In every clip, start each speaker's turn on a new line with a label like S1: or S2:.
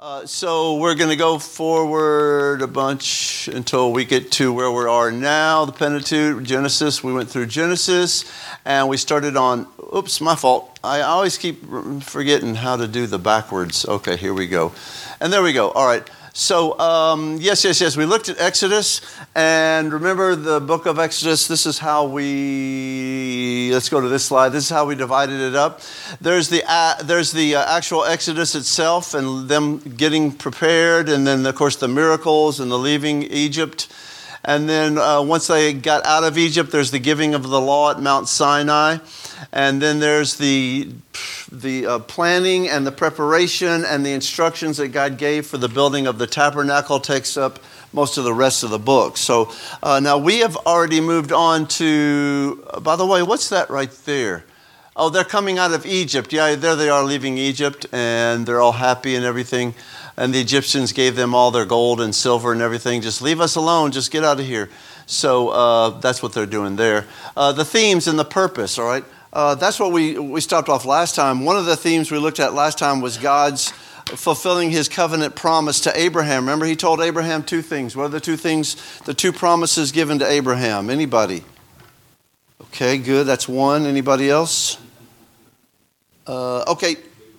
S1: So we're going to go forward a bunch until we get to where we are now, the Pentateuch, Genesis. We went through Genesis, and we started on, oops, my fault. I always keep forgetting how to do the backwards. Okay, here we go. And there we go. All right. So, yes. We looked at Exodus, and remember the book of Exodus. This is how let's go to this slide. This is how we divided it up. There's the actual Exodus itself and them getting prepared, and then, of course, the miracles and the leaving Egypt. And then once they got out of Egypt, there's the giving of the law at Mount Sinai. And then there's the planning and the preparation and the instructions that God gave for the building of the tabernacle takes up most of the rest of the book. So now we have already moved on to, by the way, what's that right there? Oh, they're coming out of Egypt. Yeah, there they are leaving Egypt, and they're all happy and everything. And the Egyptians gave them all their gold and silver and everything. Just leave us alone. Just get out of here. So that's what they're doing there. The themes and the purpose, all right? That's what we stopped off last time. One of the themes we looked at last time was God's fulfilling his covenant promise to Abraham. Remember, he told Abraham two things. What are the two things, the two promises given to Abraham? Anybody? Okay, good. That's one. Anybody else? Okay.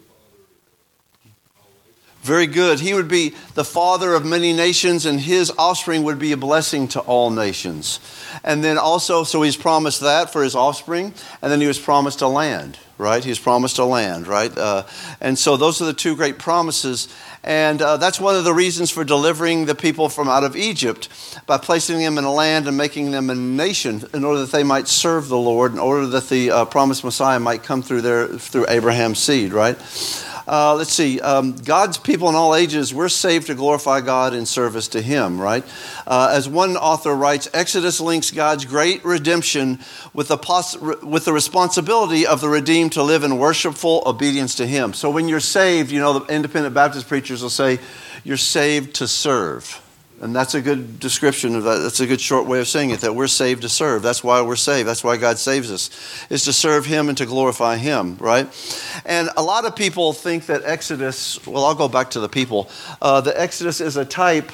S1: Very good. He would be the father of many nations, and his offspring would be a blessing to all nations. And then also, so he's promised that for his offspring, and then he was promised a land, right? He was promised a land, right? And so those are the two great promises. And that's one of the reasons for delivering the people from out of Egypt, by placing them in a land and making them a nation in order that they might serve the Lord, in order that the promised Messiah might come through Abraham's seed, right? Let's see. God's people in all ages, we're saved to glorify God in service to him, right? As one author writes, Exodus links God's great redemption with the responsibility of the redeemed to live in worshipful obedience to him. So when you're saved, the independent Baptist preachers will say, you're saved to serve. And that's a good description of that. That's a good short way of saying it, that we're saved to serve. That's why we're saved. That's why God saves us, is to serve him and to glorify him, right? And a lot of people think that Exodus, well, I'll go back to the people. The Exodus is a type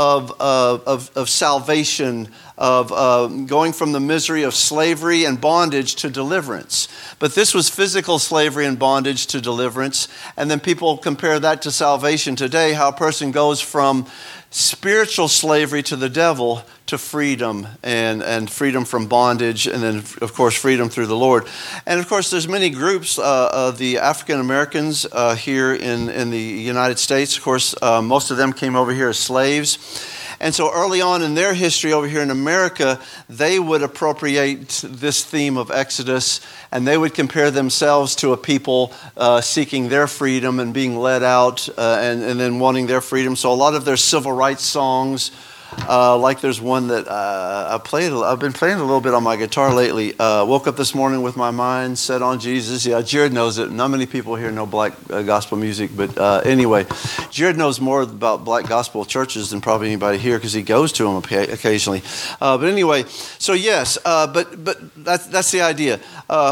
S1: of salvation, of going from the misery of slavery and bondage to deliverance. But this was physical slavery and bondage to deliverance. And then people compare that to salvation today, how a person goes from spiritual slavery to the devil to freedom, and freedom from bondage, and then, of course, freedom through the Lord. And, of course, there's many groups of the African Americans here in the United States. Of course, most of them came over here as slaves. And so early on in their history over here in America, they would appropriate this theme of Exodus, and they would compare themselves to a people seeking their freedom and being led out and then wanting their freedom. So a lot of their civil rights songs, like there's one that I've been playing a little bit on my guitar lately. Woke up this morning with my mind set on Jesus. Yeah, Jared knows it. Not many people here know black gospel music, but anyway, Jared knows more about black gospel churches than probably anybody here because he goes to them occasionally. But anyway, so yes, but that's the idea.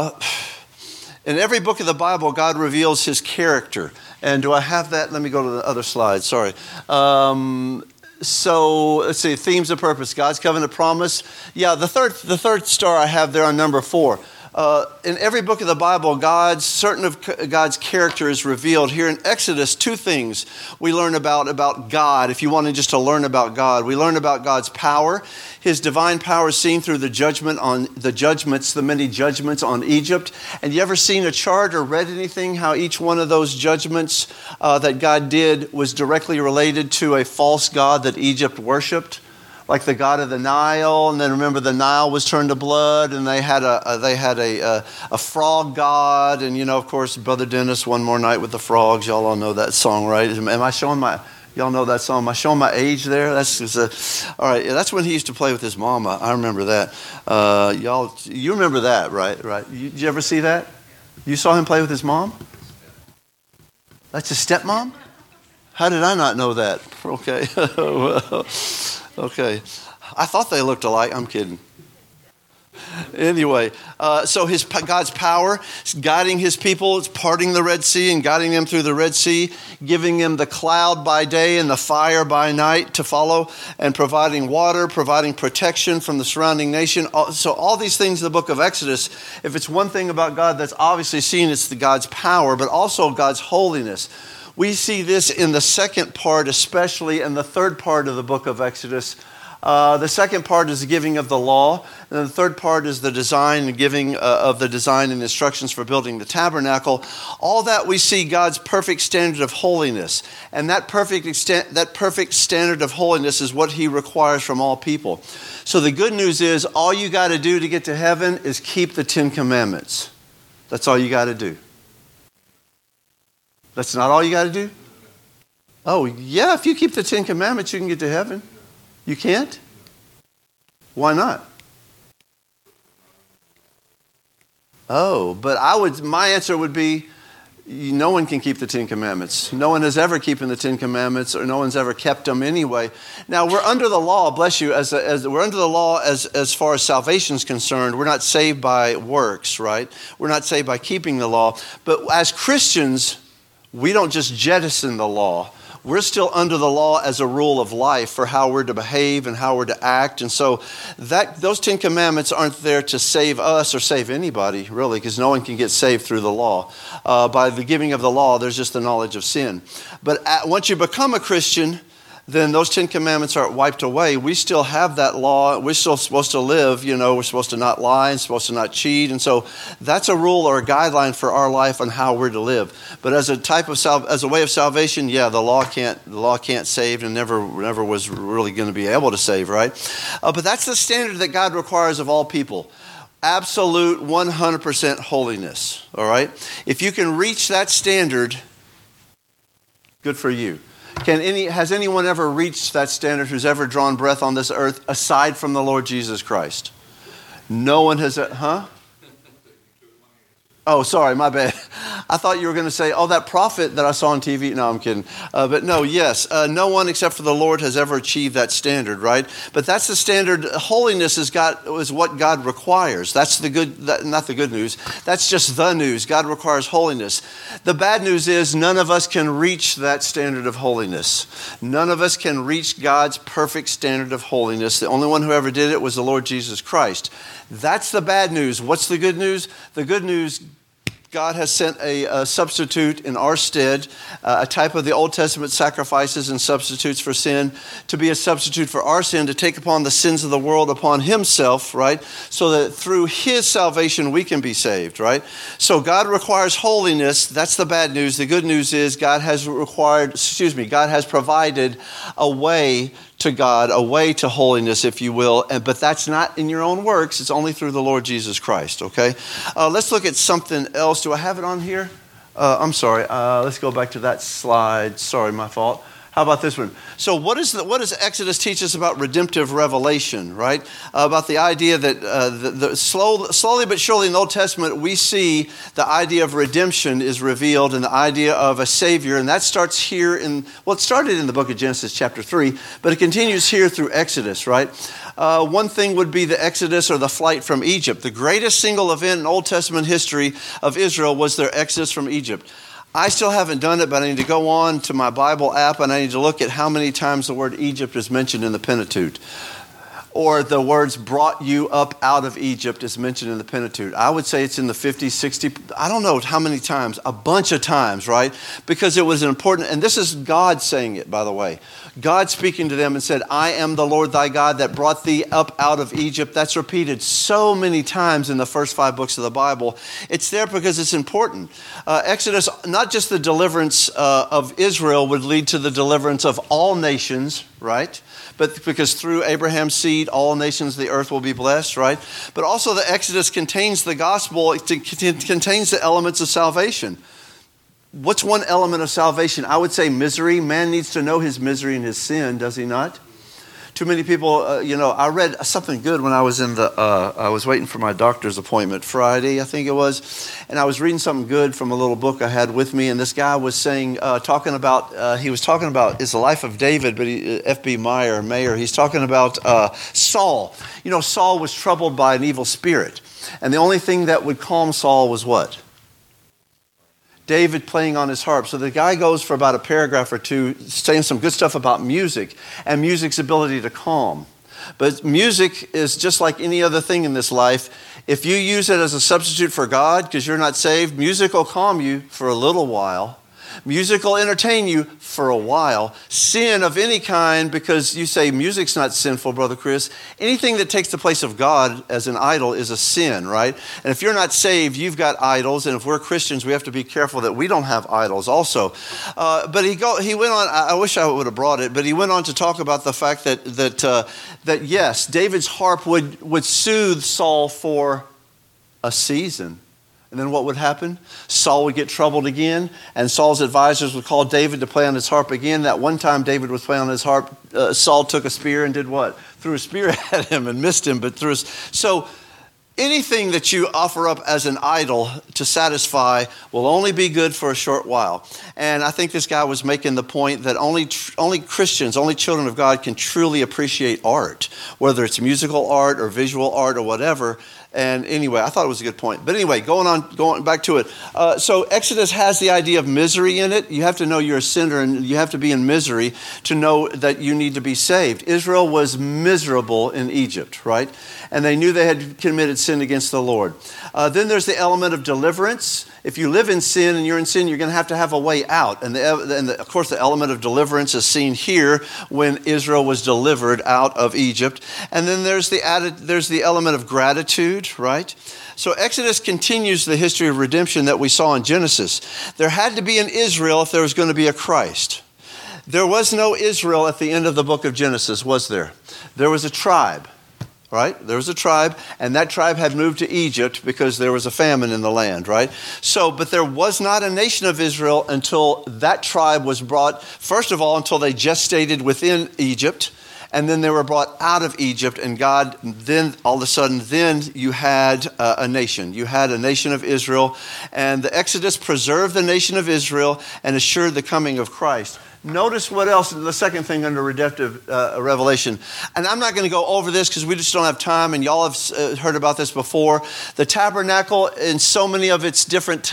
S1: In every book of the Bible, God reveals his character. And do I have that? Let me go to the other slide. Sorry. So let's see, themes of purpose, God's covenant promise. Yeah, the third star I have there on number 4. In every book of the Bible, certain of God's character is revealed. Here in Exodus, 2 things we learn about God. If you wanted just to learn about God, we learn about God's power. His divine power is seen through the many judgments on Egypt. And you ever seen a chart or read anything how each one of those judgments that God did was directly related to a false god that Egypt worshipped? Like the god of the Nile, and then remember the Nile was turned to blood, and they had a frog god, and of course, Brother Dennis, One More Night with the Frogs. Y'all all know that song, right? Am I showing y'all know that song? Am I showing my age there? All right. That's when he used to play with his mama. I remember that. You remember that, right? Right. Did you ever see that? You saw him play with his mom? That's his stepmom? How did I not know that? Okay. Well. Okay. I thought they looked alike. I'm kidding. Anyway, so God's power is guiding his people. It's parting the Red Sea and guiding them through the Red Sea, giving them the cloud by day and the fire by night to follow, and providing water, providing protection from the surrounding nation. So all these things in the book of Exodus, if it's one thing about God that's obviously seen, it's God's power, but also God's holiness. We see this in the second part especially, and the third part of the book of Exodus. The second part is the giving of the law, and the third part is the design and giving of the design and instructions for building the tabernacle. All that we see God's perfect standard of holiness, and that perfect standard of holiness is what he requires from all people. So the good news is all you got to do to get to heaven is keep the 10 Commandments. That's all you got to do. That's not all you got to do? Oh, yeah, if you keep the 10 Commandments, you can get to heaven. You can't? Why not? Oh, but my answer would be, no one can keep the 10 Commandments. No one has ever kept the 10 Commandments, or no one's ever kept them anyway. Now, we're under the law, bless you, as we're under the law as far as salvation is concerned. We're not saved by works, right? We're not saved by keeping the law. But as Christians, we don't just jettison the law. We're still under the law as a rule of life for how we're to behave and how we're to act. And so those 10 Commandments aren't there to save us or save anybody, really, because no one can get saved through the law. By the giving of the law, there's just the knowledge of sin. But once you become a Christian, then those 10 Commandments aren't wiped away. We still have that law. We're still supposed to live, we're supposed to not lie and supposed to not cheat. And so that's a rule or a guideline for our life on how we're to live. But as a way of salvation, the law can't save, and never was really going to be able to save, right? But that's the standard that God requires of all people. Absolute 100% holiness, all right? If you can reach that standard, good for you. Has anyone ever reached that standard who's ever drawn breath on this earth aside from the Lord Jesus Christ? No one has, Oh, sorry, my bad. I thought you were going to say, that prophet that I saw on TV. No, I'm kidding. But no, yes, no one except for the Lord has ever achieved that standard, right? But that's the standard. Holiness is what God requires. That's not the good news. That's just the news. God requires holiness. The bad news is none of us can reach that standard of holiness. None of us can reach God's perfect standard of holiness. The only one who ever did it was the Lord Jesus Christ. That's the bad news. What's the good news? The good news, God has sent a substitute in our stead, a type of the Old Testament sacrifices and substitutes for sin, to be a substitute for our sin, to take upon the sins of the world upon himself, right? So that through his salvation we can be saved, right? So God requires holiness. That's the bad news. The good news is God has provided a way to God, a way to holiness, if you will. But that's not in your own works. It's only through the Lord Jesus Christ, okay? Let's look at something else. Do I have it on here? I'm sorry. Let's go back to that slide. Sorry, my fault. How about this one? So what does Exodus teach us about redemptive revelation, right? About the idea that slowly but surely in the Old Testament, we see the idea of redemption is revealed and the idea of a Savior. And that starts here it started in the book of Genesis chapter 3, but it continues here through Exodus, right? One thing would be the Exodus or the flight from Egypt. The greatest single event in Old Testament history of Israel was their Exodus from Egypt. I still haven't done it, but I need to go on to my Bible app and I need to look at how many times the word Egypt is mentioned in the Pentateuch. Or the words brought you up out of Egypt is mentioned in the Pentateuch. I would say it's in the 50, 60, I don't know how many times, a bunch of times, right? Because it was important, and this is God saying it, by the way. God speaking to them and said, I am the Lord thy God that brought thee up out of Egypt. That's repeated so many times in the first 5 books of the Bible. It's there because it's important. Exodus, not just the deliverance of Israel would lead to the deliverance of all nations, right? But because through Abraham's seed, all nations of the earth will be blessed, right? But also the Exodus contains the gospel. It contains the elements of salvation. What's one element of salvation? I would say misery. Man needs to know his misery and his sin, does he not? Too many people, I read something good when I was I was waiting for my doctor's appointment Friday, I think it was, and I was reading something good from a little book I had with me, and this guy was saying, talking about it's the life of David, but F.B. Mayer, he's talking about Saul. Saul was troubled by an evil spirit, and the only thing that would calm Saul was what? David playing on his harp. So the guy goes for about a paragraph or two saying some good stuff about music and music's ability to calm. But music is just like any other thing in this life. If you use it as a substitute for God because you're not saved, music will calm you for a little while. Music will entertain you for a while. Sin of any kind, because you say music's not sinful, Brother Chris. Anything that takes the place of God as an idol is a sin, right? And if you're not saved, you've got idols. And if we're Christians, we have to be careful that we don't have idols also. But he went on, I wish I would have brought it, but he went on to talk about the fact that yes, David's harp would soothe Saul for a season. And then what would happen? Saul would get troubled again, and Saul's advisors would call David to play on his harp again. That one time David was playing on his harp, Saul took a spear and did what? Threw a spear at him and missed him, but threw So anything that you offer up as an idol to satisfy will only be good for a short while. And I think this guy was making the point that only Christians, only children of God can truly appreciate art, whether it's musical art or visual art or whatever. And anyway, I thought it was a good point. But anyway, going back to it. So Exodus has the idea of misery in it. You have to know you're a sinner and you have to be in misery to know that you need to be saved. Israel was miserable in Egypt, right? And they knew they had committed sin against the Lord. Then there's the element of deliverance. If you live in sin and you're in sin, you're going to have a way out. And of course, the element of deliverance is seen here when Israel was delivered out of Egypt. And then there's the element of gratitude, right? So Exodus continues the history of redemption that we saw in Genesis. There had to be an Israel if there was going to be a Christ. There was no Israel at the end of the book of Genesis, was there? There was a tribe. Right? There was a tribe, and that tribe had moved to Egypt because there was a famine in the land, right? So, but there was not a nation of Israel until that tribe was brought, first of all, until they gestated within Egypt, and then they were brought out of Egypt, and God, then all of a sudden, then you had a nation. You had a nation of Israel, and the Exodus preserved the nation of Israel and assured the coming of Christ. Notice what else, the second thing under redemptive revelation. And I'm not going to go over this because we just don't have time, and y'all have heard about this before. The tabernacle, in so many of its different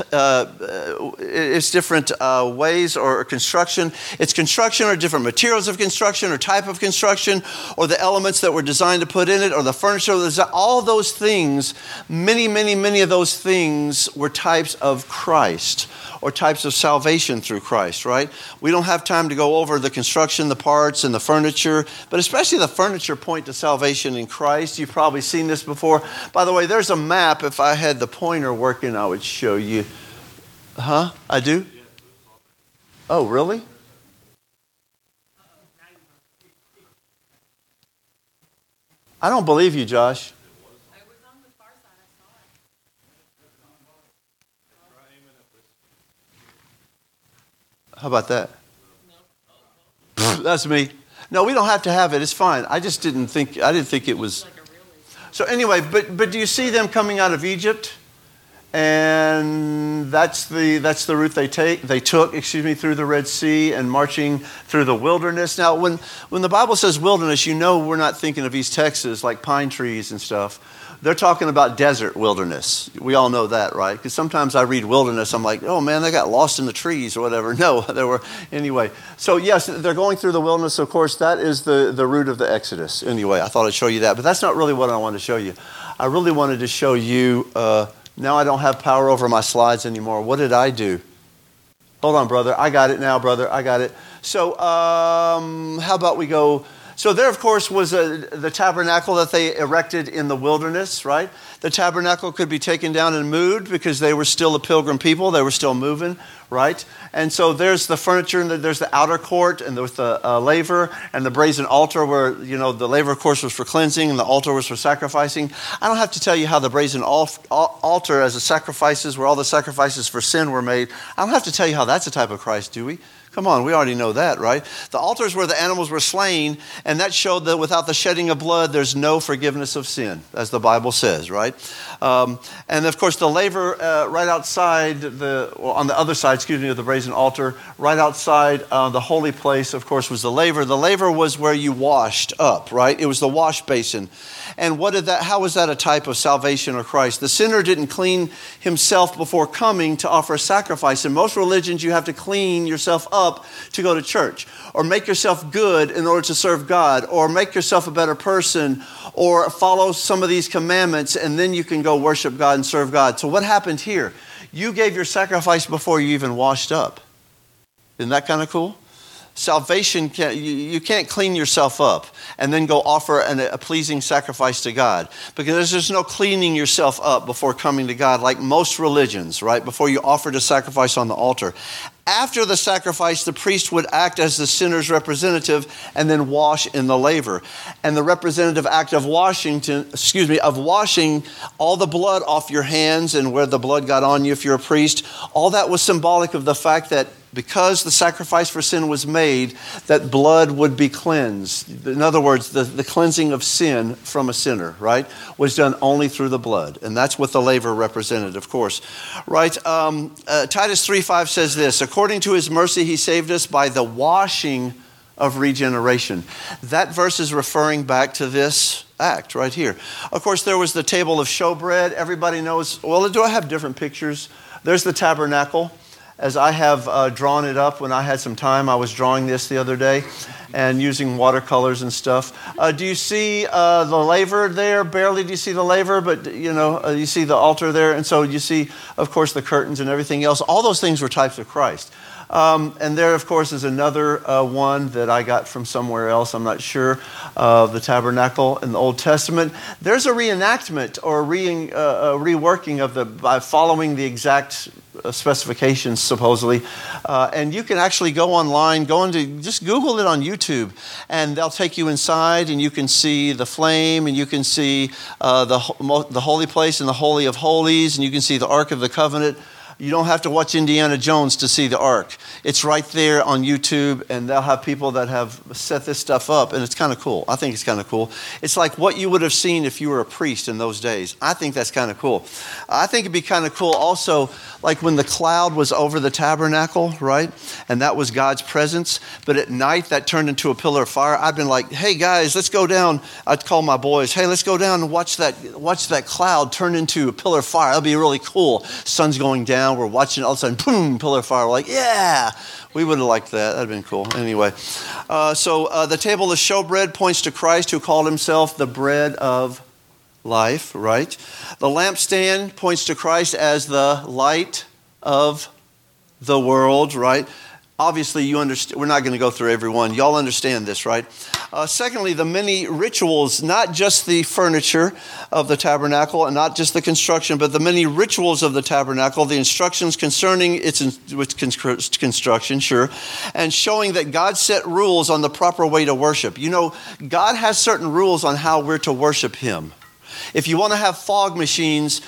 S1: ways or construction, its construction or different materials of construction or type of construction or the elements that were designed to put in it or the furniture, all those things, many of those things were types of Christ or types of salvation through Christ, right? We don't have time to go over the construction, the parts, and the furniture, but especially the furniture point to salvation in Christ. You've probably seen this before. By the way, there's a map. If I had the pointer working, I would show you. Huh? I do? Oh, really? I don't believe you, Josh. How about that? That's me. No, we don't have to have it. It's fine. I didn't think it was. So anyway, but do you see them coming out of Egypt? And that's the route they took through the Red Sea and marching through the wilderness. Now, when the Bible says wilderness, we're not thinking of East Texas like pine trees and stuff. They're talking about desert wilderness. We all know that, right? Because sometimes I read wilderness, I'm like, oh man, they got lost in the trees or whatever. No, anyway. So yes, they're going through the wilderness. Of course, that is the route of the Exodus. Anyway, I thought I'd show you that. But that's not really what I wanted to show you. I really wanted to show you, now I don't have power over my slides anymore. What did I do? Hold on, brother. I got it now, brother. I got it. So how about we go... So there, of course, was the tabernacle that they erected in the wilderness, right? The tabernacle could be taken down and moved because they were still a pilgrim people. They were still moving, right? And so there's the furniture, and there's the outer court, and there's the laver, and the brazen altar where, the laver, of course, was for cleansing, and the altar was for sacrificing. I don't have to tell you how the brazen altar as a sacrifices, where all the sacrifices for sin were made. I don't have to tell you how that's a type of Christ, do we? Come on, we already know that, right? The altar is where the animals were slain, and that showed that without the shedding of blood, there's no forgiveness of sin, as the Bible says, right? And of course, the laver right outside, on the other side, of the brazen altar, right outside the holy place, of course, was the laver. The laver was where you washed up, right? It was the wash basin. And how was that a type of salvation of Christ? The sinner didn't clean himself before coming to offer a sacrifice. In most religions, you have to clean yourself up to go to church, or make yourself good in order to serve God, or make yourself a better person, or follow some of these commandments, and then you can go worship God and serve God. So what happened here? You gave your sacrifice before you even washed up. Isn't that kind of cool? Salvation, you can't clean yourself up and then go offer a pleasing sacrifice to God, because there's no cleaning yourself up before coming to God like most religions, right? Before you offered a sacrifice on the altar. After the sacrifice, the priest would act as the sinner's representative and then wash in the laver. And the representative act of washing all the blood off your hands and where the blood got on you if you're a priest, all that was symbolic of the fact that because the sacrifice for sin was made, that blood would be cleansed. In other words, the cleansing of sin from a sinner, right, was done only through the blood. And that's what the laver represented, of course. Right? Titus 3:5 says this, according to his mercy, he saved us by the washing of regeneration. That verse is referring back to this act right here. Of course, there was the table of showbread. Everybody knows, well, do I have different pictures? There's the tabernacle. As I have drawn it up when I had some time, I was drawing this the other day and using watercolors and stuff. Do you see the laver there? Barely do you see the laver, but you see the altar there. And so you see, of course, the curtains and everything else. All those things were types of Christ. And there, of course, is another one that I got from somewhere else. I'm not sure. The tabernacle in the Old Testament. There's a reenactment or a reworking by following the exact specifications, supposedly. And you can actually go online, just Google it on YouTube, and they'll take you inside, and you can see the flame, and you can see the holy place and the Holy of Holies, and you can see the Ark of the Covenant. You don't have to watch Indiana Jones to see the Ark. It's right there on YouTube, and they'll have people that have set this stuff up, and it's kind of cool. I think it's kind of cool. It's like what you would have seen if you were a priest in those days. I think that's kind of cool. I think it'd be kind of cool also, like when the cloud was over the tabernacle, right? And that was God's presence. But at night, that turned into a pillar of fire. I've been like, hey, guys, let's go down. I'd call my boys, hey, let's go down and watch that cloud turn into a pillar of fire. That'll be really cool. Sun's going down. We're watching it, all of a sudden, boom, pillar of fire. We're like, yeah, we would have liked that. That'd been cool. Anyway, so the table of showbread points to Christ, who called himself the bread of life, right? The lampstand points to Christ as the light of the world, right? Obviously, you understand. We're not going to go through every one. Y'all understand this, right? Secondly, the many rituals, not just the furniture of the tabernacle and not just the construction, but the many rituals of the tabernacle, the instructions concerning its construction, sure, and showing that God set rules on the proper way to worship. God has certain rules on how we're to worship him. If you want to have fog machines,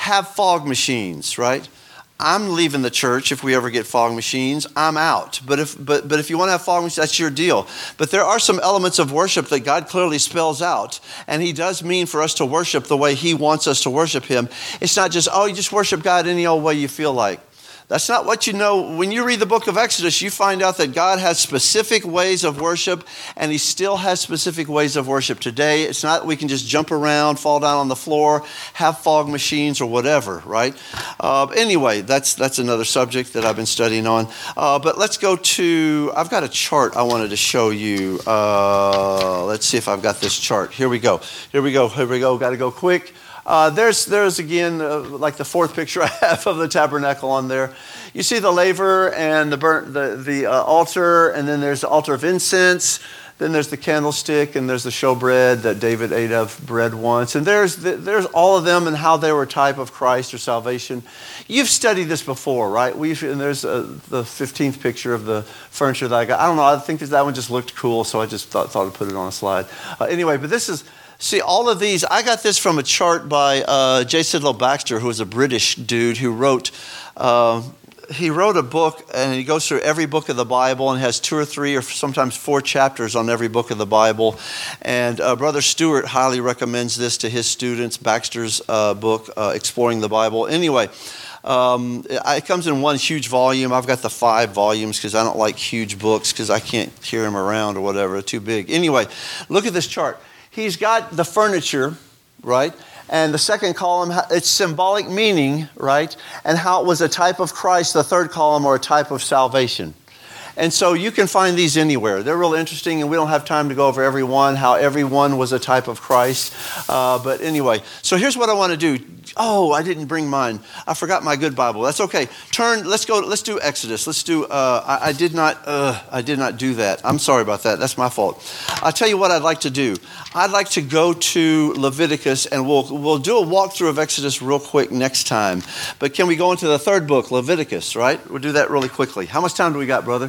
S1: right? I'm leaving the church if we ever get fog machines. I'm out. But if you want to have fog machines, that's your deal. But there are some elements of worship that God clearly spells out. And he does mean for us to worship the way he wants us to worship him. It's not just, you just worship God any old way you feel like. That's not what you know. When you read the book of Exodus, you find out that God has specific ways of worship, and he still has specific ways of worship today. It's not we can just jump around, fall down on the floor, have fog machines or whatever, right? Anyway, that's another subject that I've been studying on. But let's go to, I've got a chart I wanted to show you. Let's see if I've got this chart. Here we go. Got to go quick. There's again, like the fourth picture I have of the tabernacle on there. You see the laver and the altar, and then there's the altar of incense. Then there's the candlestick, and there's the showbread that David ate of bread once. And there's all of them and how they were a type of Christ or salvation. You've studied this before, right? And there's the 15th picture of the furniture that I got. I don't know. I think that one just looked cool, so I just thought I'd put it on a slide. Anyway, but this is... See, all of these, I got this from a chart by J. Sidlow Baxter, who was a British dude who wrote he wrote a book, and he goes through every book of the Bible and has 2 or 3 or sometimes 4 chapters on every book of the Bible. And Brother Stewart highly recommends this to his students, Baxter's book, Exploring the Bible. Anyway, it comes in one huge volume. I've got the 5 volumes because I don't like huge books because I can't carry them around or whatever. They're too big. Anyway, look at this chart. He's got the furniture, right? And the second column, it's symbolic meaning, right? And how it was a type of Christ, the third column, or a type of salvation. And so you can find these anywhere. They're real interesting, and we don't have time to go over every one, how every one was a type of Christ. But anyway, so here's what I want to do. Oh, I didn't bring mine. I forgot my good Bible. That's okay. Let's do Exodus. Let's do, I did not do that. I'm sorry about that. That's my fault. I'll tell you what I'd like to do. I'd like to go to Leviticus, and we'll do a walkthrough of Exodus real quick next time. But can we go into the third book, Leviticus, right? We'll do that really quickly. How much time do we got, brother?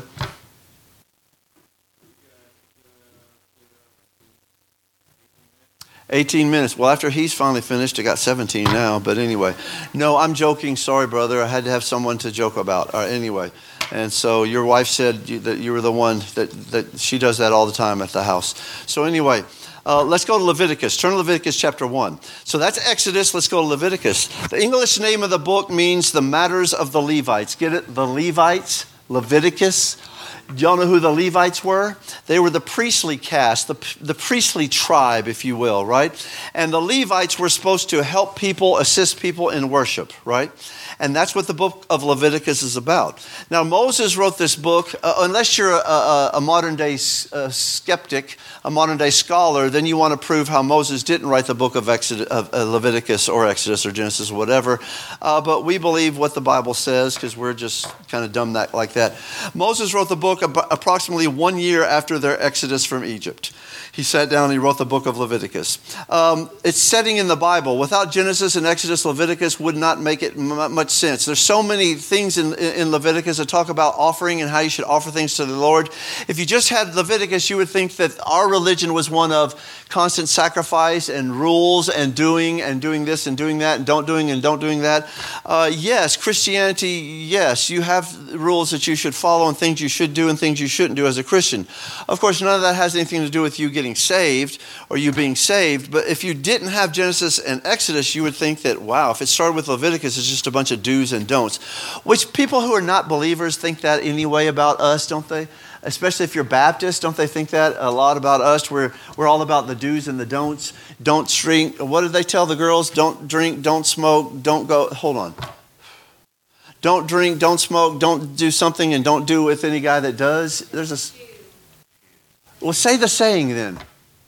S1: 18 minutes. Well, after he's finally finished, I got 17 now. But anyway, no, I'm joking. Sorry, brother. I had to have someone to joke about. Anyway, and so your wife said that you were the one that she does that all the time at the house. So anyway, let's go to Leviticus. Turn to Leviticus chapter 1. So that's Exodus. Let's go to Leviticus. The English name of the book means the matters of the Levites. Get it? The Levites, Leviticus. Do y'all know who the Levites were? They were the priestly caste, the priestly tribe, if you will, right? And the Levites were supposed to help people, assist people in worship, right? And that's what the book of Leviticus is about. Now, Moses wrote this book. Unless you're a modern-day skeptic, a modern-day scholar, then you want to prove how Moses didn't write the book of Leviticus or Exodus or Genesis or whatever. But we believe what the Bible says because we're just kind of dumb like that. Moses wrote the book approximately 1 year after their exodus from Egypt. He sat down and he wrote the book of Leviticus. It's setting in the Bible. Without Genesis and Exodus, Leviticus would not make it much sense. There's so many things in Leviticus that talk about offering and how you should offer things to the Lord. If you just had Leviticus, you would think that our religion was one of constant sacrifice and rules and doing this and doing that and don't doing that. Yes, Christianity, yes, you have rules that you should follow and things you should do and things you shouldn't do as a Christian. Of course, none of that has anything to do with you getting saved or you being saved. But if you didn't have Genesis and Exodus, you would think that, wow, if it started with Leviticus, it's just a bunch of do's and don'ts. Which people who are not believers think that anyway about us, don't they? Especially if you're Baptist, don't they think that a lot about us? We're all about the do's and the don'ts. Don't drink. What did they tell the girls? Don't drink, don't smoke, don't go. Hold on. Don't drink, don't smoke, don't do something, and don't do it with any guy that does. Well, say the saying then.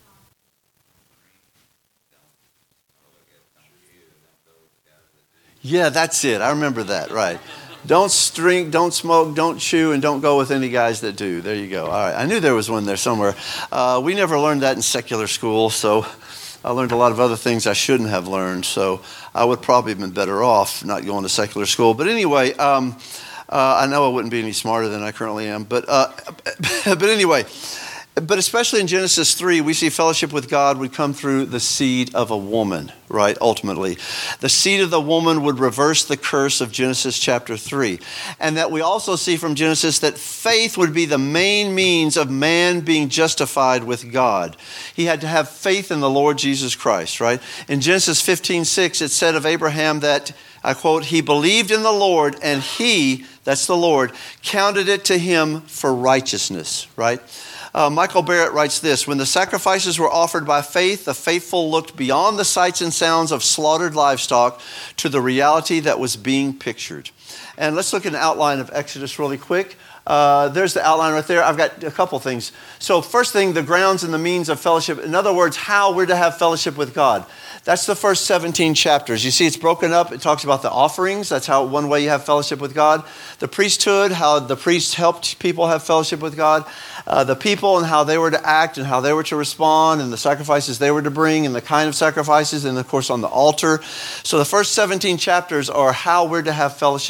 S1: Yeah, that's it. I remember that, right. Don't drink, don't smoke, don't chew, and don't go with any guys that do. There you go. All right. I knew there was one there somewhere. We never learned that in secular school, so I learned a lot of other things I shouldn't have learned, so I would probably have been better off not going to secular school. But anyway, I know I wouldn't be any smarter than I currently am. But anyway, but especially in Genesis 3, we see fellowship with God would come through the seed of a woman, right, ultimately. The seed of the woman would reverse the curse of Genesis chapter 3. And that we also see from Genesis that faith would be the main means of man being justified with God. He had to have faith in the Lord Jesus Christ, right? In Genesis 15:6, it said of Abraham that, I quote, he believed in the Lord and he, that's the Lord, counted it to him for righteousness, right? Michael Barrett writes this: when the sacrifices were offered by faith, the faithful looked beyond the sights and sounds of slaughtered livestock to the reality that was being pictured. And let's look at an outline of Exodus really quick. There's the outline right there. I've got a couple things. So first thing, the grounds and the means of fellowship. In other words, how we're to have fellowship with God. That's the first 17 chapters. You see it's broken up. It talks about the offerings. That's how one way you have fellowship with God. The priesthood, how the priests helped people have fellowship with God. The people and how they were to act and how they were to respond and the sacrifices they were to bring and the kind of sacrifices and, of course, on the altar. So the first 17 chapters are how we're to have fellowship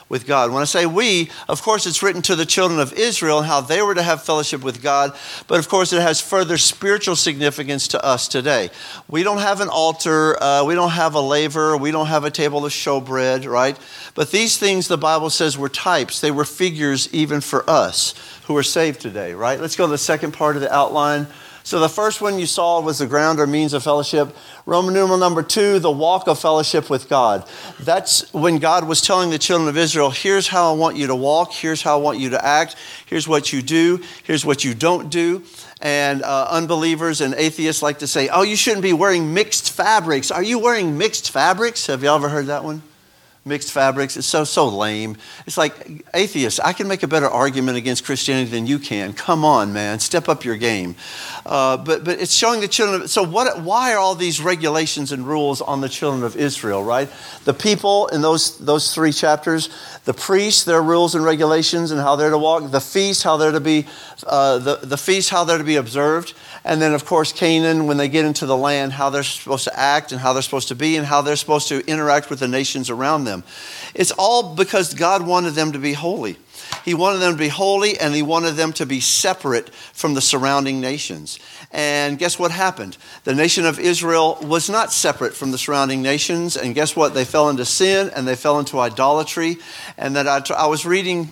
S1: with God. When I say we, of course it's written to the children of Israel and how they were to have fellowship with God, but of course it has further spiritual significance to us today. We don't have an altar, we don't have a laver, we don't have a table of showbread, right? But these things the Bible says were types, they were figures even for us who are saved today, right? Let's go to the second part of the outline. So the first one you saw was the ground or means of fellowship. Roman numeral number 2, the walk of fellowship with God. That's when God was telling the children of Israel, here's how I want you to walk, here's how I want you to act, here's what you do, here's what you don't do. And unbelievers and atheists like to say, oh, you shouldn't be wearing mixed fabrics. Are you wearing mixed fabrics? Have you ever heard that one? Mixed fabrics. It's so lame. It's like, atheists, I can make a better argument against Christianity than you can. Come on, man. Step up your game. But it's showing the children. So why are all these regulations and rules on the children of Israel, right? The people in those 3 chapters, the priests, their rules and regulations and how they're to walk, the feasts, how they're to be, the feasts, how they're to be observed. And then, of course, Canaan, when they get into the land, how they're supposed to act and how they're supposed to be and how they're supposed to interact with the nations around them. It's all because God wanted them to be holy. He wanted them to be holy, and he wanted them to be separate from the surrounding nations. And guess what happened? The nation of Israel was not separate from the surrounding nations. And guess what? They fell into sin and they fell into idolatry. And that I was reading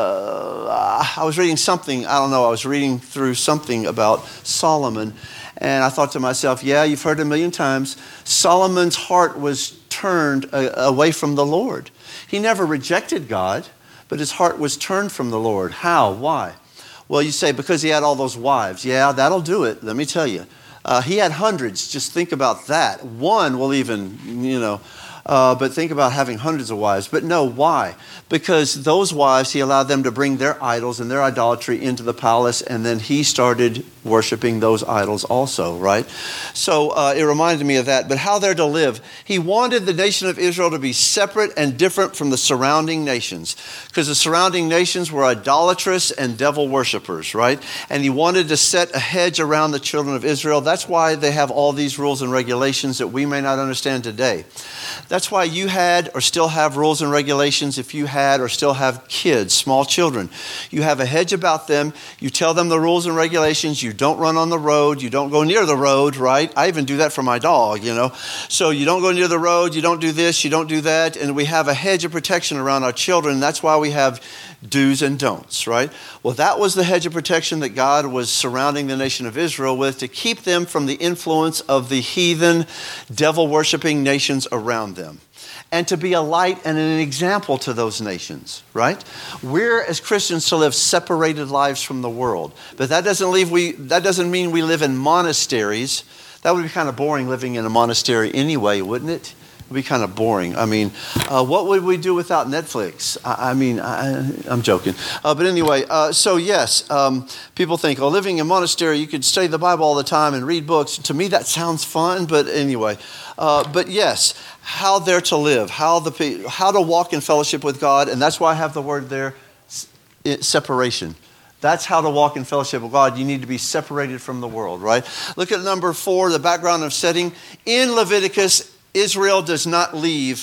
S1: something. I don't know. I was reading through something about Solomon, and I thought to myself, yeah, you've heard it a million times. Solomon's heart was turned away from the Lord. He never rejected God, but his heart was turned from the Lord. How? Why? Well, you say, because he had all those wives. Yeah, that'll do it. Let me tell you. He had hundreds. Just think about that. One will even, but think about having hundreds of wives. But no, why? Because those wives, he allowed them to bring their idols and their idolatry into the palace, and then he started worshiping those idols also, right? So it reminded me of that. But how they're to live. He wanted the nation of Israel to be separate and different from the surrounding nations, because the surrounding nations were idolatrous and devil worshipers, right? And he wanted to set a hedge around the children of Israel. That's why they have all these rules and regulations that we may not understand today. That's why you had or still have rules and regulations if you had or still have kids, small children. You have a hedge about them. You tell them the rules and regulations. You don't run on the road. You don't go near the road, right? I even do that for my dog, So you don't go near the road. You don't do this. You don't do that. And we have a hedge of protection around our children. That's why we have do's and don'ts, right? Well, that was the hedge of protection that God was surrounding the nation of Israel with to keep them from the influence of the heathen, devil-worshiping nations around them, and to be a light and an example to those nations, right? We're, as Christians, to live separated lives from the world. But that doesn't mean we live in monasteries. That would be kind of boring, living in a monastery anyway, wouldn't it? It would be kind of boring. I mean, what would we do without Netflix? I'm joking. But anyway, so yes, people think, living in a monastery, you could study the Bible all the time and read books. To me, that sounds fun, but anyway. But yes, how they're to live, how to walk in fellowship with God, and that's why I have the word there, separation. That's how to walk in fellowship with God. You need to be separated from the world, right? Look at number 4, the background of setting. In Leviticus, Israel does not leave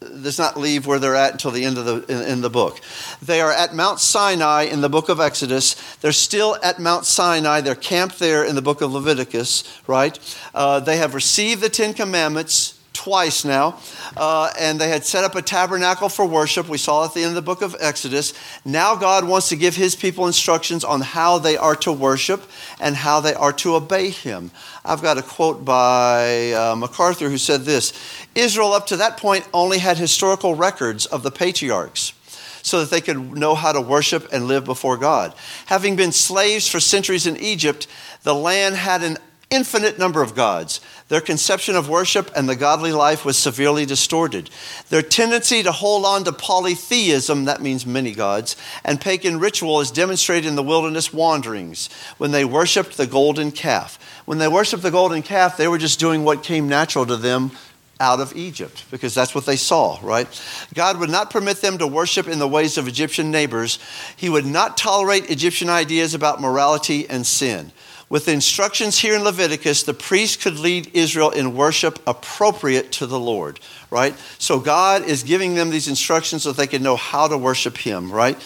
S1: where they're at until the end of the book. They are at Mount Sinai in the book of Exodus. They're still at Mount Sinai. They're camped there in the book of Leviticus, right? They have received the 10 Commandments twice now, and they had set up a tabernacle for worship. We saw at the end of the book of Exodus. Now God wants to give his people instructions on how they are to worship and how they are to obey him. I've got a quote by MacArthur who said this: Israel up to that point only had historical records of the patriarchs so that they could know how to worship and live before God. Having been slaves for centuries in Egypt, the land had an infinite number of gods. Their conception of worship and the godly life was severely distorted. Their tendency to hold on to polytheism, that means many gods, and pagan ritual is demonstrated in the wilderness wanderings when they worshiped the golden calf. When they worshiped the golden calf, they were just doing what came natural to them out of Egypt, because that's what they saw, right? God would not permit them to worship in the ways of Egyptian neighbors. He would not tolerate Egyptian ideas about morality and sin. With the instructions here in Leviticus, the priest could lead Israel in worship appropriate to the Lord, right? So God is giving them these instructions so they can know how to worship him, right?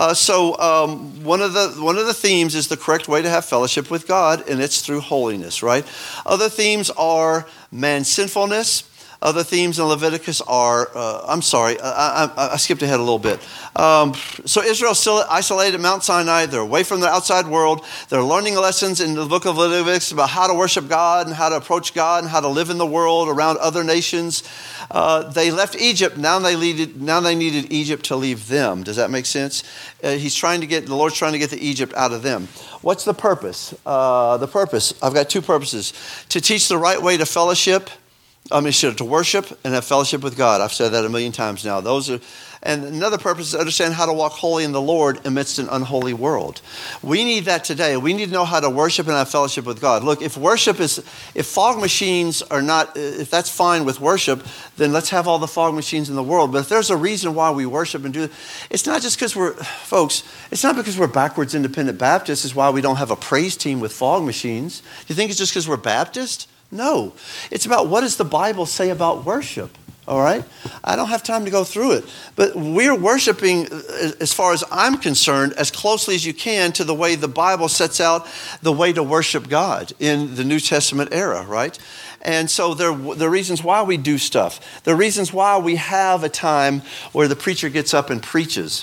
S1: One of the themes is the correct way to have fellowship with God, and it's through holiness, right? Other themes are man's sinfulness. Other themes in Leviticus are, I skipped ahead a little bit. So Israel's still isolated at Mount Sinai. They're away from the outside world. They're learning lessons in the book of Leviticus about how to worship God and how to approach God and how to live in the world around other nations. They left Egypt. Now they needed Egypt to leave them. Does that make sense? The Lord's trying to get the Egypt out of them. What's the purpose? I've got two purposes. To teach the right way to fellowship. To worship and have fellowship with God. I've said that a million times now. And another purpose is to understand how to walk holy in the Lord amidst an unholy world. We need that today. We need to know how to worship and have fellowship with God. Look, if fog machines are not, if that's fine with worship, then let's have all the fog machines in the world. But if there's a reason why we worship and do it, it's not just because it's not because we're backwards independent Baptists is why we don't have a praise team with fog machines. Do you think it's just because we're Baptist? No, it's about what does the Bible say about worship, all right? I don't have time to go through it, but we're worshiping, as far as I'm concerned, as closely as you can to the way the Bible sets out the way to worship God in the New Testament era, right? And so the reasons why we do stuff, the reasons why we have a time where the preacher gets up and preaches.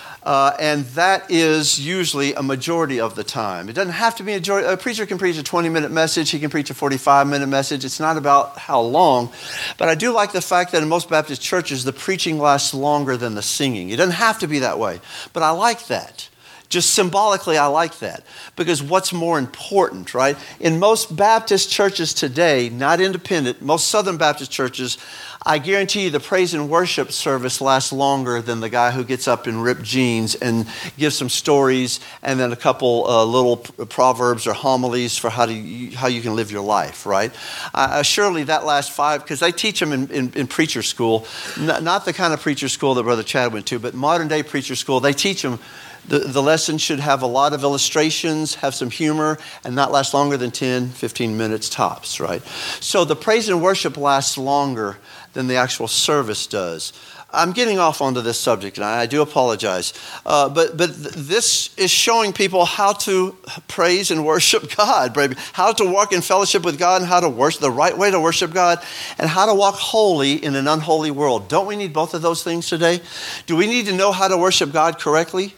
S1: And that is usually a majority of the time. It doesn't have to be a majority. A preacher can preach a 20-minute message. He can preach a 45-minute message. It's not about how long. But I do like the fact that in most Baptist churches, the preaching lasts longer than the singing. It doesn't have to be that way. But I like that. Just symbolically, I like that. Because what's more important, right? In most Baptist churches today, not independent, most Southern Baptist churches, I guarantee you the praise and worship service lasts longer than the guy who gets up in ripped jeans and gives some stories and then a couple little proverbs or homilies for how you can live your life, right? Surely that lasts 5, because they teach them in preacher school, not the kind of preacher school that Brother Chad went to, but modern day preacher school, they teach them the lesson should have a lot of illustrations, have some humor, and not last longer than 10, 15 minutes tops, right? So the praise and worship lasts longer than the actual service does. I'm getting off onto this subject, and I do apologize. But this is showing people how to praise and worship God, baby. How to walk in fellowship with God and how to worship, the right way to worship God, and how to walk holy in an unholy world. Don't we need both of those things today? Do we need to know how to worship God correctly?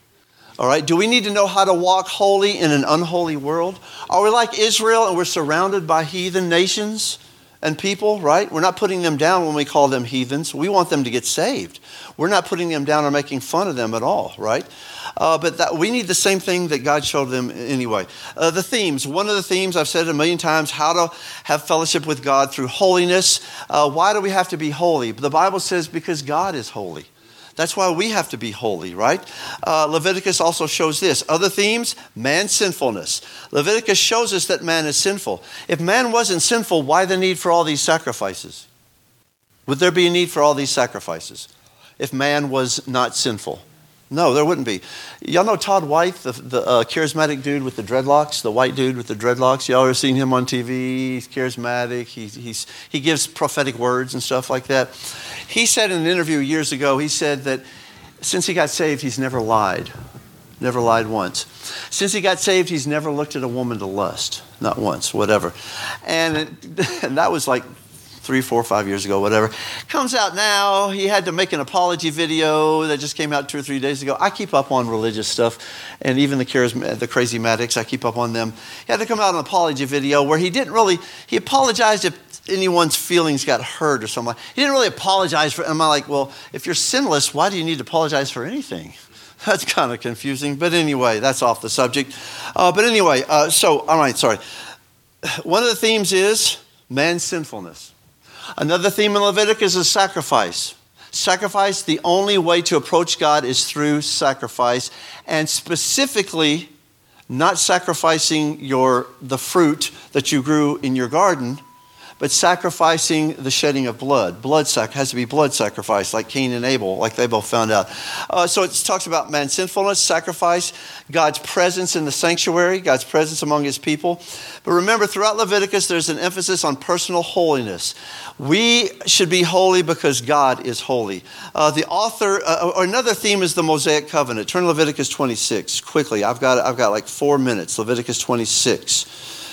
S1: All right, do we need to know how to walk holy in an unholy world? Are we like Israel and we're surrounded by heathen nations and people, right? We're not putting them down when we call them heathens. We want them to get saved. We're not putting them down or making fun of them at all, right? But we need the same thing that God showed them anyway. The themes. One of the themes, I've said it a million times, how to have fellowship with God through holiness. Why do we have to be holy? The Bible says because God is holy. That's why we have to be holy, right? Leviticus also shows this. Other themes, man's sinfulness. Leviticus shows us that man is sinful. If man wasn't sinful, why the need for all these sacrifices? Would there be a need for all these sacrifices if man was not sinful? No, there wouldn't be. Y'all know Todd White, the charismatic dude with the dreadlocks, the white dude with the dreadlocks? Y'all ever seen him on TV? He's charismatic. He gives prophetic words and stuff like that. He said in an interview years ago, he said that since he got saved, he's never lied. Never lied once. Since he got saved, he's never looked at a woman to lust. Not once, whatever. And that was like 3, 4, 5 years ago, whatever. Comes out now. He had to make an apology video that just came out 2 or 3 days ago. I keep up on religious stuff, and even the crazy-matics, I keep up on them. He had to come out an apology video where he apologized if anyone's feelings got hurt or something. He didn't really apologize for, and I'm like, well, if you're sinless, why do you need to apologize for anything? That's kind of confusing. But anyway, that's off the subject. All right, sorry. One of the themes is man's sinfulness. Another theme in Leviticus is sacrifice. Sacrifice, the only way to approach God is through sacrifice, and specifically not sacrificing the fruit that you grew in your garden, but sacrificing the shedding of blood. Has to be blood sacrifice, like Cain and Abel, like they both found out. So it talks about man's sinfulness, sacrifice, God's presence in the sanctuary, God's presence among his people. But remember, throughout Leviticus, there's an emphasis on personal holiness. We should be holy because God is holy. The author, or another theme is the Mosaic covenant. Turn to Leviticus 26 quickly. I've got like 4 minutes. Leviticus 26.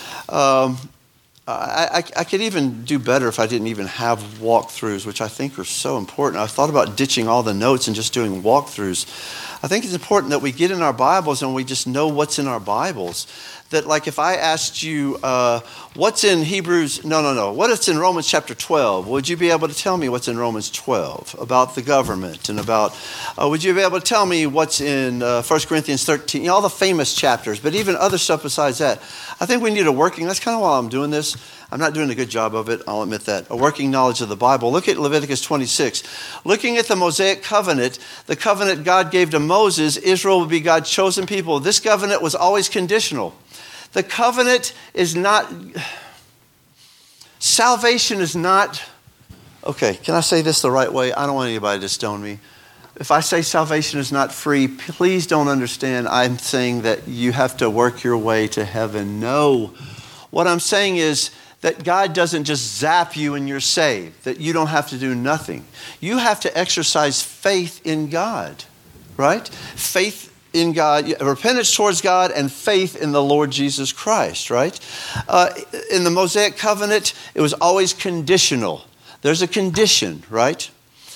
S1: I could even do better if I didn't even have walkthroughs, which I think are so important. I've thought about ditching all the notes and just doing walkthroughs. I think it's important that we get in our Bibles and we just know what's in our Bibles. That, like, if I asked you, what's in Hebrews, what is in Romans chapter 12? Would you be able to tell me what's in Romans 12 about the government and about, would you be able to tell me what's in 1 Corinthians 13, all the famous chapters, but even other stuff besides that? I think we need that's kind of why I'm doing this. I'm not doing a good job of it, I'll admit that. A working knowledge of the Bible. Look at Leviticus 26. Looking at the Mosaic covenant, the covenant God gave to Moses, Israel would be God's chosen people. This covenant was always conditional. The covenant is not, salvation is not, okay, can I say this the right way? I don't want anybody to stone me. If I say salvation is not free, please don't understand I'm saying that you have to work your way to heaven. No. What I'm saying is that God doesn't just zap you and you're saved, that you don't have to do nothing. You have to exercise faith in God, right? Faith in God, repentance towards God, and faith in the Lord Jesus Christ, right? In the Mosaic covenant, it was always conditional. There's a condition, right?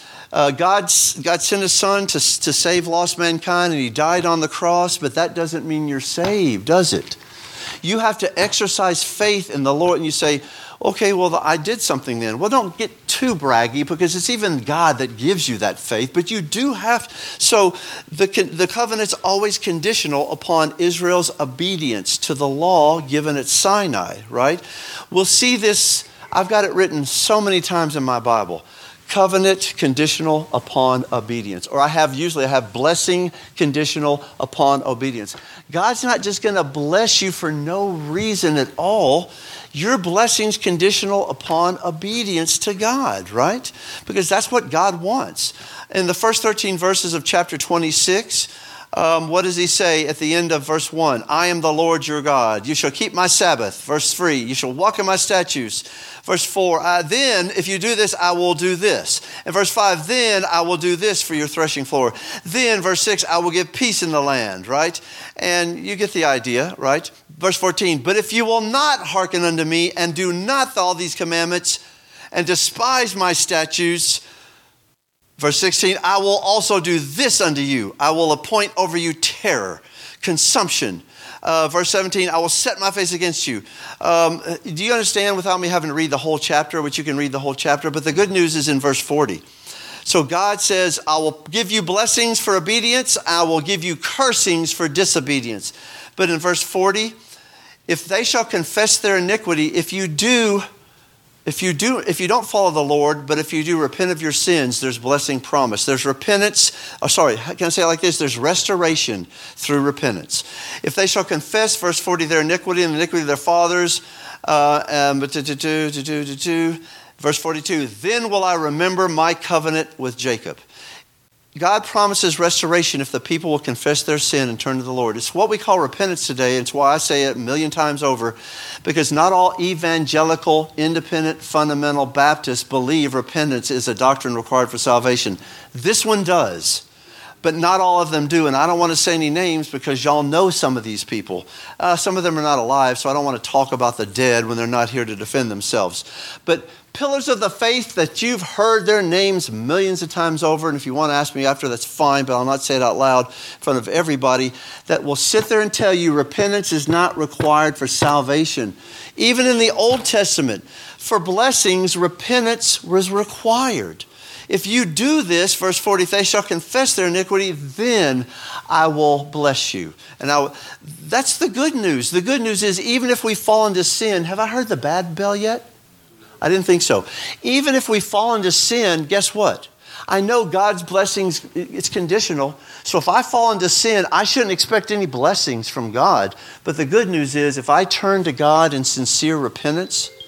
S1: God sent his son to save lost mankind, and he died on the cross, but that doesn't mean you're saved, does it? You have to exercise faith in the Lord, and you say, okay, well, I did something then. Well, don't get too braggy, because it's even God that gives you that faith, but you do have, so the covenant's always conditional upon Israel's obedience to the law given at Sinai, right? We'll see this, I've got it written so many times in my Bible. Covenant conditional upon obedience. Or I have blessing conditional upon obedience. God's not just going to bless you for no reason at all. Your blessing's conditional upon obedience to God, right? Because that's what God wants. In the first 13 verses of chapter 26, what does he say at the end of verse 1? I am the Lord your God. You shall keep my Sabbath. Verse 3, you shall walk in my statutes. Verse 4, then if you do this, I will do this. And verse 5, then I will do this for your threshing floor. Then verse 6, I will give peace in the land, right? And you get the idea, right? Verse 14, but if you will not hearken unto me and do not all these commandments and despise my statutes, verse 16, I will also do this unto you. I will appoint over you terror, consumption. Verse 17, I will set my face against you. Do you understand without me having to read the whole chapter, which you can read the whole chapter? But the good news is in verse 40. So God says, I will give you blessings for obedience. I will give you cursings for disobedience. But in verse 40, if they shall confess their iniquity, if you don't follow the Lord, but if you do repent of your sins, there's blessing promised. There's repentance. Can I say it like this? There's restoration through repentance. If they shall confess, verse 40, their iniquity and the iniquity of their fathers, verse 42, then will I remember my covenant with Jacob. God promises restoration if the people will confess their sin and turn to the Lord. It's what we call repentance today. It's why I say it a million times over, because not all evangelical, independent, fundamental Baptists believe repentance is a doctrine required for salvation. This one does, but not all of them do. And I don't want to say any names because y'all know some of these people. Some of them are not alive, so I don't want to talk about the dead when they're not here to defend themselves. But pillars of the faith that you've heard their names millions of times over, and if you want to ask me after, that's fine, but I'll not say it out loud in front of everybody, that will sit there and tell you repentance is not required for salvation. Even in the Old Testament, for blessings, repentance was required. If you do this, verse 40, if they shall confess their iniquity, then I will bless you. And that's the good news. The good news is even if we fall into sin, have I heard the bad bell yet? I didn't think so. Even if we fall into sin, guess what? I know God's blessings, it's conditional. So if I fall into sin, I shouldn't expect any blessings from God. But the good news is if I turn to God in sincere repentance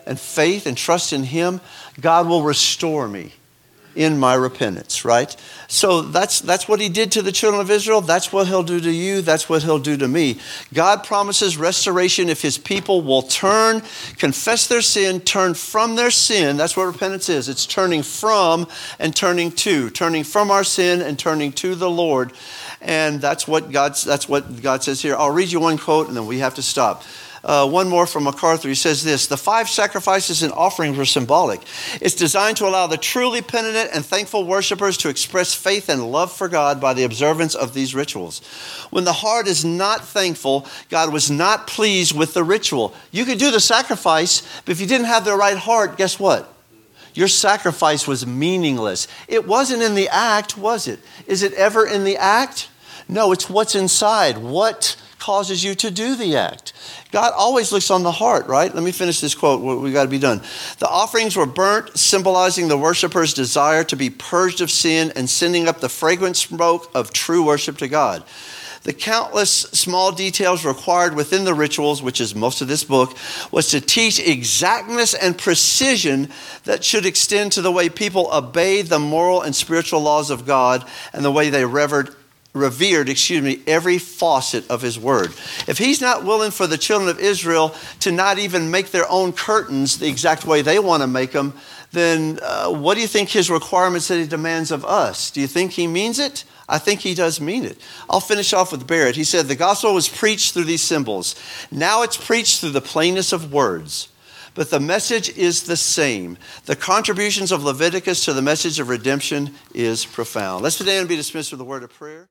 S1: and faith and trust in him, God will restore me in my repentance, right? So that's what he did to the children of Israel. That's what he'll do to you. That's what he'll do to me. God promises restoration if his people will turn, confess their sin, turn from their sin. That's what repentance is. It's turning from and turning to, turning from our sin and turning to the Lord. And that's what God says here. I'll read you one quote and then we have to stop. One more from MacArthur. He says this: the 5 sacrifices and offerings were symbolic. It's designed to allow the truly penitent and thankful worshipers to express faith and love for God by the observance of these rituals. When the heart is not thankful, God was not pleased with the ritual. You could do the sacrifice, but if you didn't have the right heart, guess what? Your sacrifice was meaningless. It wasn't in the act, was it? Is it ever in the act? No, it's what's inside. What causes you to do the act? God always looks on the heart, right? Let me finish this quote. We got to be done. The offerings were burnt, symbolizing the worshiper's desire to be purged of sin and sending up the fragrant smoke of true worship to God. The countless small details required within the rituals, which is most of this book, was to teach exactness and precision that should extend to the way people obeyed the moral and spiritual laws of God and the way they revered every facet of his word. If he's not willing for the children of Israel to not even make their own curtains the exact way they want to make them, then what do you think his requirements that he demands of us? Do you think he means it? I think he does mean it. I'll finish off with Barrett. He said, the gospel was preached through these symbols. Now it's preached through the plainness of words. But the message is the same. The contributions of Leviticus to the message of redemption is profound. Let's today and be dismissed with a word of prayer.